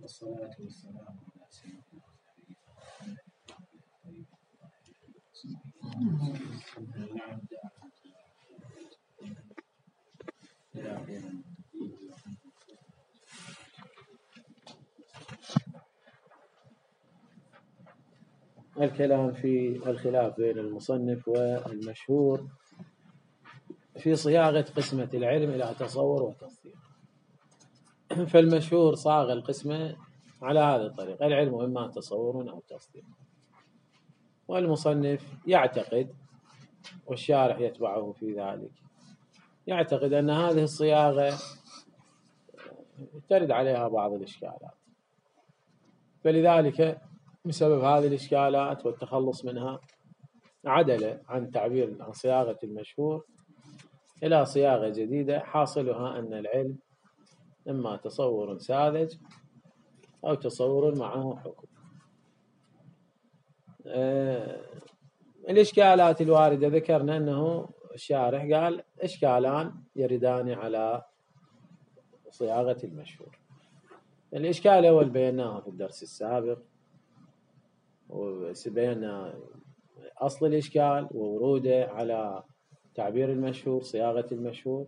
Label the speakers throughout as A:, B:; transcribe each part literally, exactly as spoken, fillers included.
A: والصلاة والسلام على سيدنا
B: الكلام في الخلاف بين المصنف والمشهور في صياغة قسمة العلم إلى تصور وتصديق. فالمشهور صاغ القسمة على هذه الطريقة: العلم إما تصور أو تصديق. والمصنف يعتقد، والشارح يتبعه في ذلك، يعتقد أن هذه الصياغة ترد عليها بعض الإشكالات، فلذلك بسبب هذه الإشكالات والتخلص منها عدل عن تعبير عن صياغة المشهور إلى صياغة جديدة حاصلها أن العلم إما تصور ساذج أو تصور معه حكم. أه الإشكالات الواردة ذكرنا أنه الشارح قال إشكالان يردان على صياغة المشهور. الإشكال الأول بيناه في الدرس السابق، وبينا أصل الإشكال ووروده على تعبير المشهور صياغة المشهور،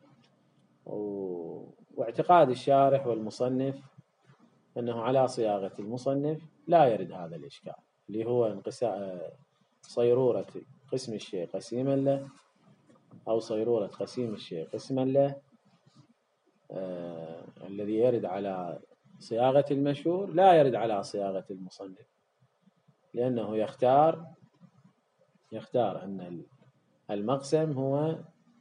B: واعتقاد الشارح والمصنف أنه على صياغة المصنف لا يرد هذا الإشكال، اللي هو انقساء صيرورة قسم الشيء قسيما له أو صيرورة قسيم الشيء قسما له. آه الذي يرد على صياغة المشهور لا يرد على صياغة المصنف، لأنه يختار يختار أن المقسم هو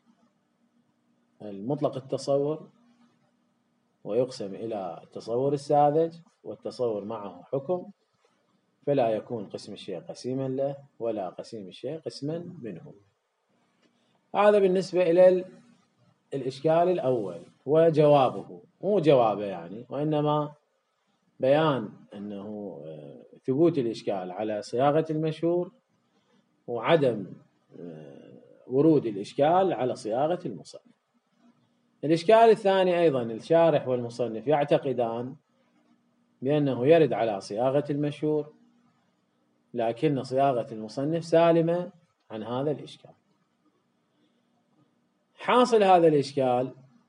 B: المطلق التصور، ويقسم إلى التصور الساذج والتصور معه حكم، فلا يكون قسم الشيء قسيما له ولا قسيم الشيء قسما منه. هذا بالنسبة إلى الإشكال الأول، وجوابه مو جوابه يعني، وإنما بيان أنه ثبوت الإشكال على صياغة المشهور وعدم ورود الإشكال على صياغة المصنف. الإشكال الثاني أيضا الشارح والمصنف يعتقدان بأنه يرد على صياغة المشهور، لكن صياغة المصنف سالمة عن هذا الإشكال. حاصل هذا الإشكال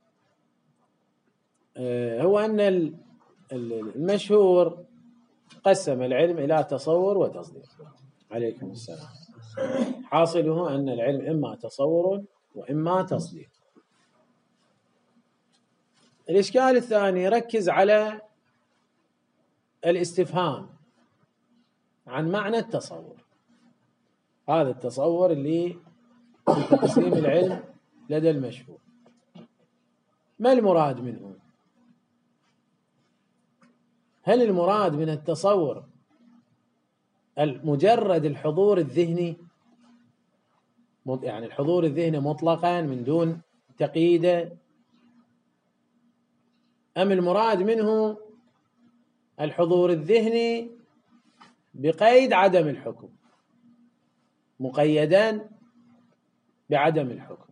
B: هو أن المشهور قسم العلم إلى تصور وتصديق. عليكم السلام. حاصله أن العلم إما تصور وإما تصديق. الإشكال الثاني يركز على الاستفهام عن معنى التصور. هذا التصور اللي في تقسيم العلم لدى المشهور، ما المراد منه؟ هل المراد من التصور مجرد الحضور الذهني، يعني الحضور الذهني مطلقا من دون تقييده، أم المراد منه الحضور الذهني بقيد عدم الحكم، مقيدا بعدم الحكم؟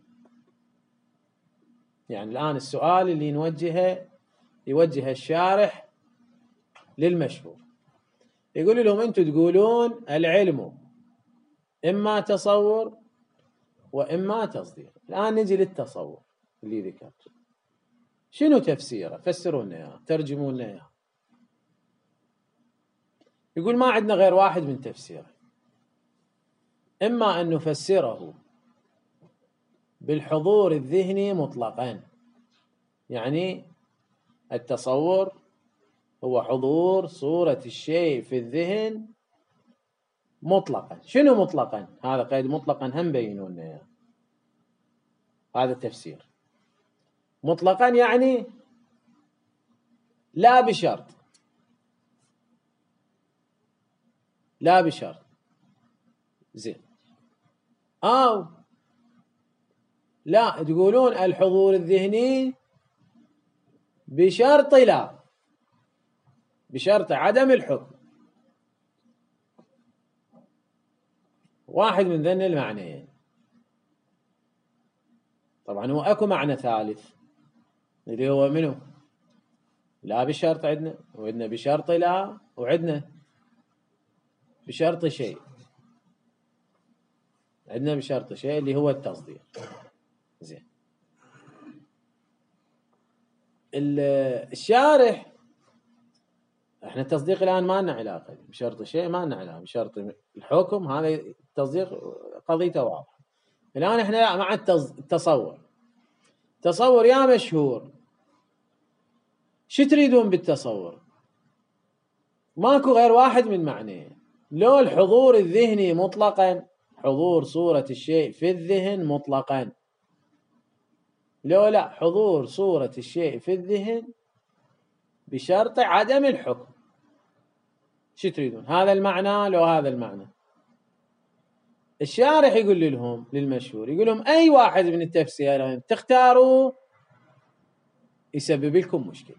B: يعني الآن السؤال اللي نوجهه يوجه الشارح للمشهور، يقول لهم أنتم تقولون العلم إما تصور وإما تصديق. الآن نجي للتصور اللي ذكرت، شنو تفسيره؟ فسروا لنا اياه، ترجموا لنا اياه. يقول ما عندنا غير واحد من تفسيره: إما أن نفسره بالحضور الذهني مطلقا، يعني التصور هو حضور صورة الشيء في الذهن مطلقا. شنو مطلقا؟ هذا قيد مطلقا هم بينوا لنا اياه. هذا التفسير مطلقا يعني لا بشرط، لا بشرط. زين. أو لا، تقولون الحضور الذهني بشرط لا، بشرط عدم الحكم. واحد من ذن المعنيين. طبعا هو أكو معنى ثالث اللي هو منه لا بشرط عندنا، وعندنا بشرط لا، وعندنا بشرط شيء. عندنا بشرط شيء اللي هو التصديق. زين، الشارح احنا التصديق الان ما لنا علاقه بشرط شيء، ما لنا علاقه بشرط الحكم، هذا التصديق قضيته واضحه. الان احنا مع التصور. تصور يا مشهور، شو تريدون بالتصور؟ ماكو غير واحد من معنيه، لو الحضور الذهني مطلقا، حضور صورة الشيء في الذهن مطلقا، لو لا حضور صورة الشيء في الذهن بشرط عدم الحكم. شو تريدون؟ هذا المعنى لو هذا المعنى؟ الشارح يقول لهم للمشهور، يقول لهم أي واحد من التفسيرين تختاروا يسبب لكم مشكلة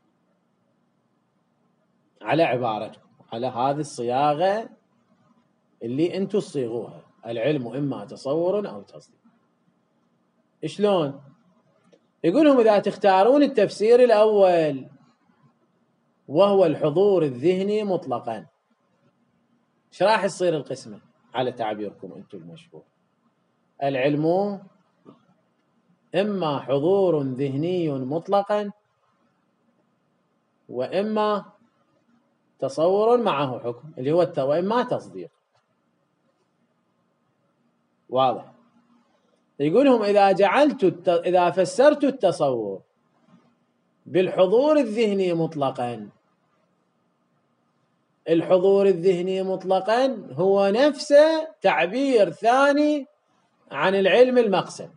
B: على عبارتكم، على هذه الصياغة اللي انتم تصيغوها، العلم إما تصور أو تصديق. شلون؟ يقول لهم إذا تختارون التفسير الأول وهو الحضور الذهني مطلقا، ايش راح يصير القسمة على تعبيركم انتم المشهور؟ العلم إما حضور ذهني مطلقا وإما تصور معه حكم اللي هو الت... وإما تصديق. واضح؟ يقولهم إذا جعلت الت... إذا فسرت التصور بالحضور الذهني مطلقا، الحضور الذهني مطلقا هو نفسه تعبير ثاني عن العلم المقسم،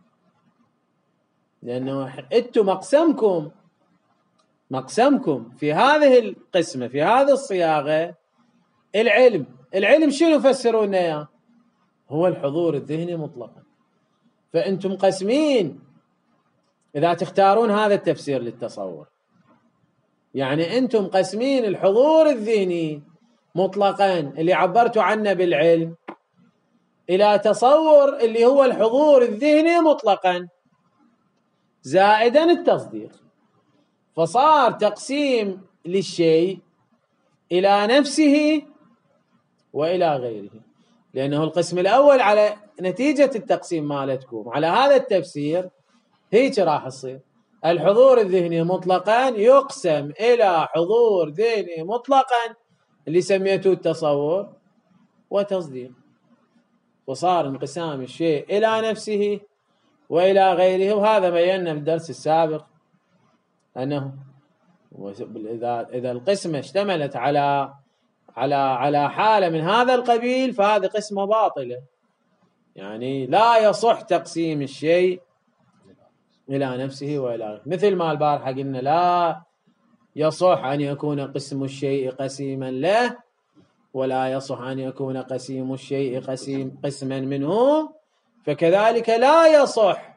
B: لأنه انتم مقسمكم مقسمكم في هذه القسمة في هذه الصياغة العلم. العلم شنو فسرون اياه؟ هو الحضور الذهني مطلقا. فأنتم قسمين إذا تختارون هذا التفسير للتصور، يعني أنتم قسمين الحضور الذهني مطلقا اللي عبرتوا عنه بالعلم إلى تصور اللي هو الحضور الذهني مطلقا زائدا التصديق، فصار تقسيم للشيء إلى نفسه وإلى غيره. لأنه القسم الأول على نتيجة التقسيم مالتكم على هذا التفسير هيك راح يصير الحضور الذهني مطلقا يقسم إلى حضور ذهني مطلقا اللي سميته التصور وتصديق، وصار انقسام الشيء إلى نفسه وإلى غيره. وهذا بينا في الدرس السابق أنه إذا إذا القسمة اشتملت على على على حالة من هذا القبيل فهذه قسمة باطلة، يعني لا يصح تقسيم الشيء إلى نفسه وإلى غيره. مثل ما البارحة قلنا لا يصح أن يكون قسم الشيء قسيما له، ولا يصح أن يكون قسيم الشيء قسيم قسما منه، فكذلك لا يصح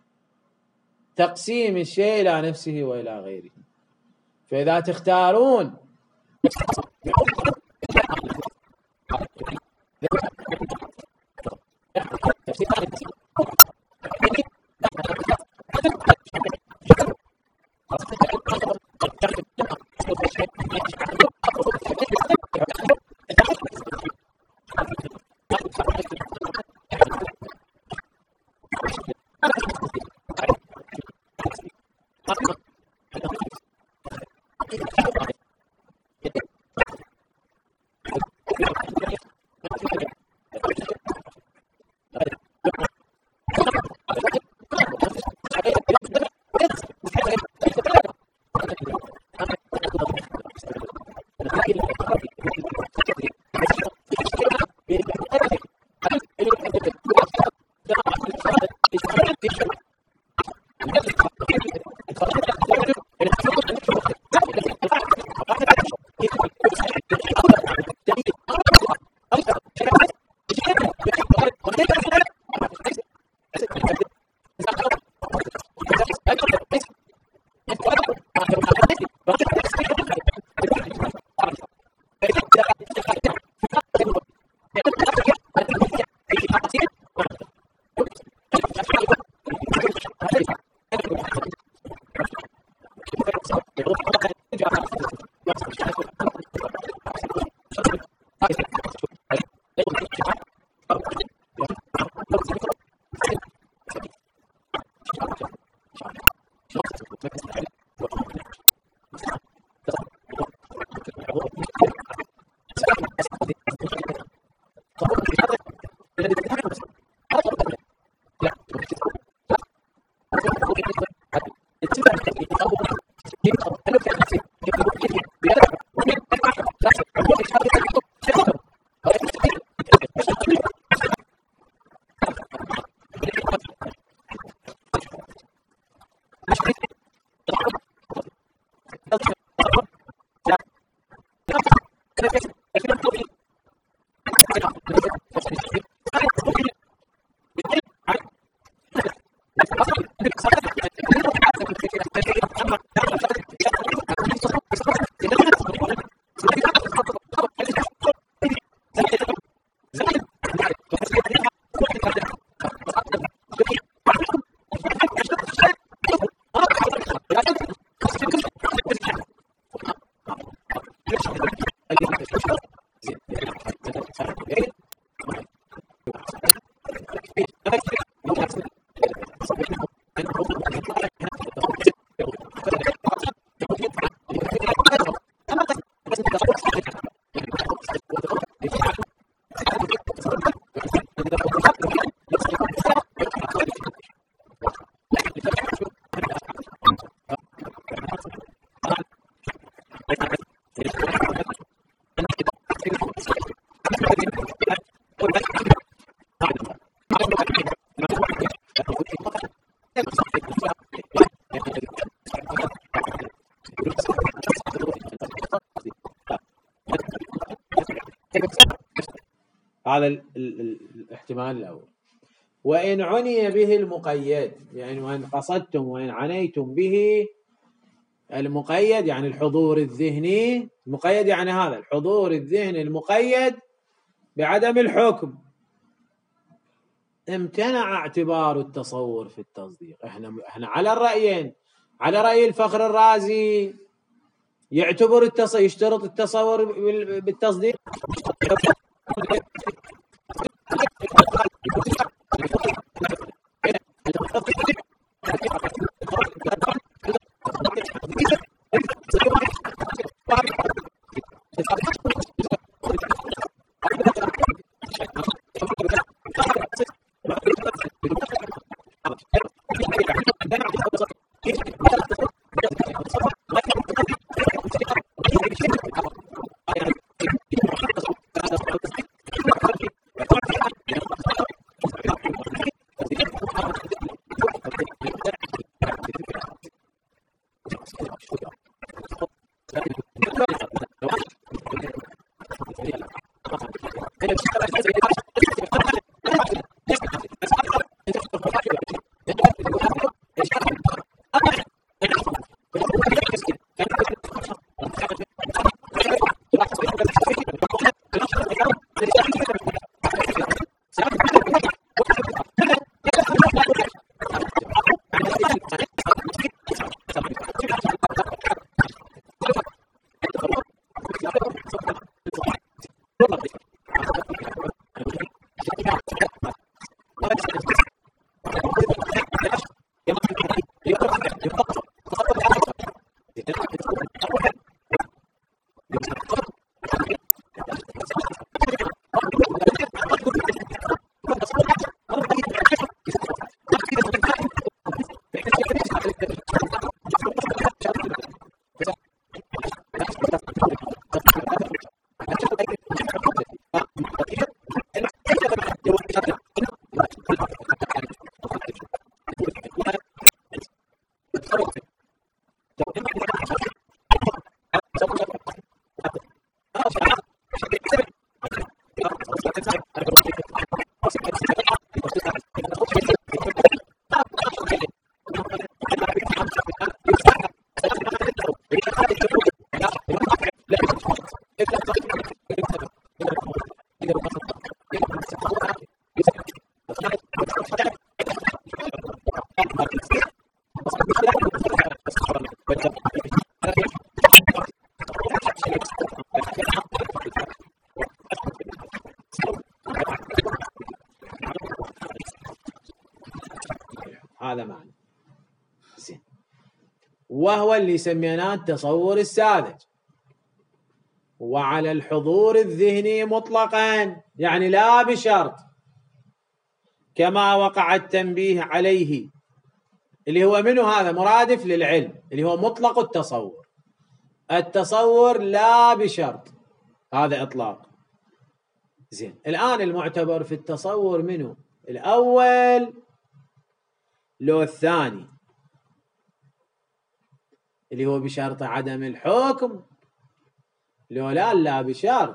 B: تقسيم الشيء إلى نفسه وإلى غيره. فإذا تختارون هذا الاحتمال الأول. وإن عني به المقيد، يعني وإن قصدتم وإن عنيتم به المقيد يعني الحضور الذهني، المقيد يعني هذا الحضور الذهني المقيد بعدم الحكم، امتنع اعتبار التصور في التصديق. احنا احنا على الرأيين، على رأي الفخر الرازي يعتبر التصور، يشترط التصور بالتصديق، هذا معنى زين. وهو اللي سميناه التصور الساذج. وعلى الحضور الذهني مطلقا، يعني لا بشرط، كما وقع التنبيه عليه، اللي هو منه هذا مرادف للعلم، اللي هو مطلق التصور. التصور لا بشرط، هذا إطلاق. زين. الآن المعتبر في التصور منه الأول لو الثاني، اللي هو بشرط عدم الحكم، لو لا لا بشرط،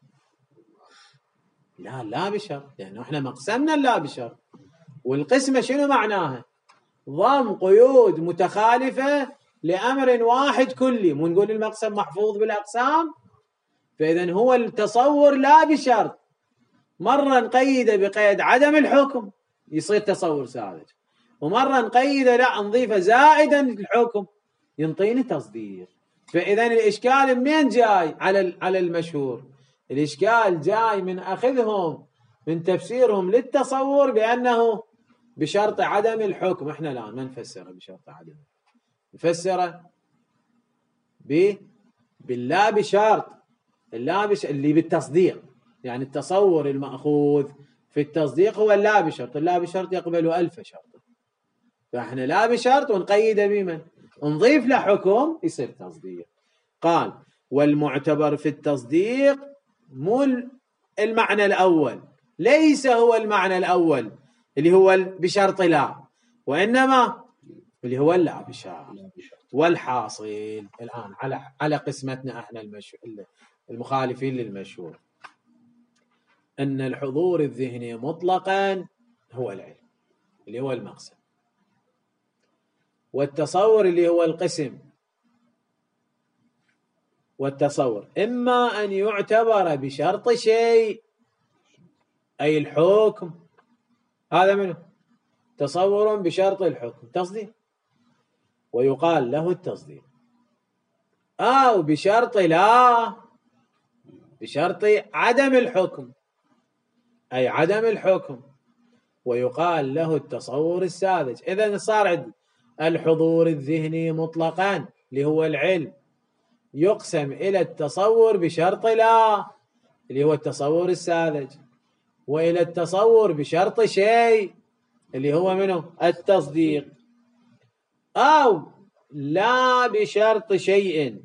B: لا لا بشرط، لأنه احنا مقسمنا لا بشرط. والقسمة شنو معناها؟ ضم قيود متخالفة لأمر واحد كلي، مو نقول المقسم محفوظ بالأقسام. فإذا هو التصور لا بشرط، مرة نقيده بقيد عدم الحكم يصير تصور ساذج، ومرة نقيده لا نضيفه زائدا الحكم ينطيني تصديق. فإذا الإشكال منين جاي على على المشهور؟ الإشكال جاي من أخذهم من تفسيرهم للتصور بأنه بشرط عدم الحكم. احنا لا ما نفسره بشرط عدم، نفسره ب باللا بشرط، اللا بش اللي بالتصديق. يعني التصور المأخوذ في التصديق هو اللا بشرط، اللا بشرط يقبل ألف شرط، فاحنا لا بشرط ونقيده بمن؟ نضيف له حكم يصير تصديق. قال والمعتبر في التصديق مو المعنى الأول، ليس هو المعنى الأول اللي هو بشرط لا، وإنما اللي هو اللا بشرط. والحاصل الآن على على قسمتنا احنا المخالفين للمشهور أن الحضور الذهني مطلقا هو العلم اللي هو المقسم، والتصور اللي هو القسم. والتصور إما أن يعتبر بشرط شيء أي الحكم، هذا منه تصور بشرط الحكم تصديق ويقال له التصديق، أو بشرط لا بشرط عدم الحكم أي عدم الحكم ويقال له التصور الساذج. إذن صار عندي الحضور الذهني مطلقا اللي هو العلم يقسم إلى التصور بشرط لا اللي هو التصور الساذج، وإلى التصور بشرط شيء اللي هو منه التصديق، أو لا بشرط شيء.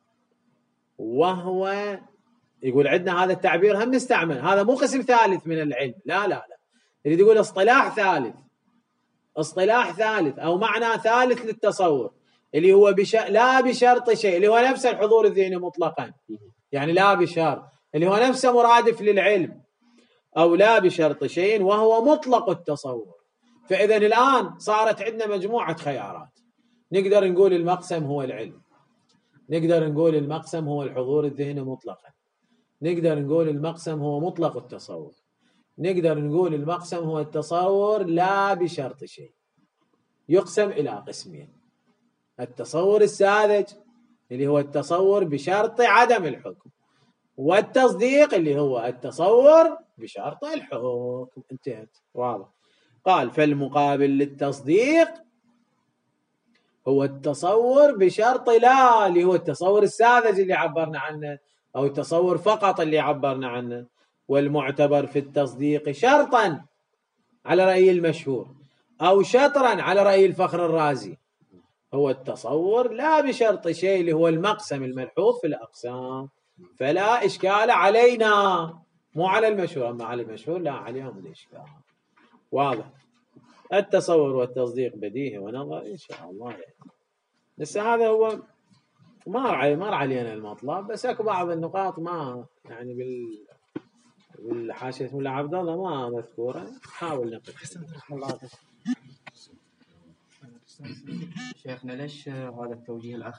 B: وهو يقول عندنا هذا التعبير هم نستعمل، هذا مو قسم ثالث من العلم، لا لا لا، اللي يقول اصطلاح ثالث، اصطلاح ثالث أو معنى ثالث للتصور اللي هو بش... لا بشرط شيء، اللي هو نفس الحضور الذهني مطلقا، يعني لا بشرط اللي هو نفسه مرادف للعلم، أو لا بشرط شيء وهو مطلق التصور. فإذا الآن صارت عندنا مجموعة خيارات، نقدر نقول المقسم هو العلم، نقدر نقول المقسم هو الحضور الذهني مطلقا، نقدر نقول المقسم هو مطلق التصور، نقدر نقول المقسم هو التصور لا بشرط شيء. يقسم إلى قسمين: التصور الساذج اللي هو التصور بشرط عدم الحكم، والتصديق اللي هو التصور بشرط الحكم. انتهت، واضح. قال فالمقابل للتصديق هو التصور بشرط لا اللي هو التصور الساذج اللي عبرنا عنه، أو التصور فقط اللي عبرنا عنه. والمعتبر في التصديق شرطا على رأي المشهور أو شطرا على رأي الفخر الرازي هو التصور لا بشرط شيء اللي هو المقسم الملحوظ في الأقسام، فلا إشكال علينا، مو على المشهور. أما على المشهور لا عليهم الإشكال. واضح. التصور والتصديق بديهي ونظري إن شاء الله يعني. بس هذا هو ما مر علينا المطلب، بس اكو بعض النقاط ما يعني بال بالحاشية اسم الله عبد الله ما مذكورة، حاول نقف.
C: شيخنا ليش هذا التوجيه الأخير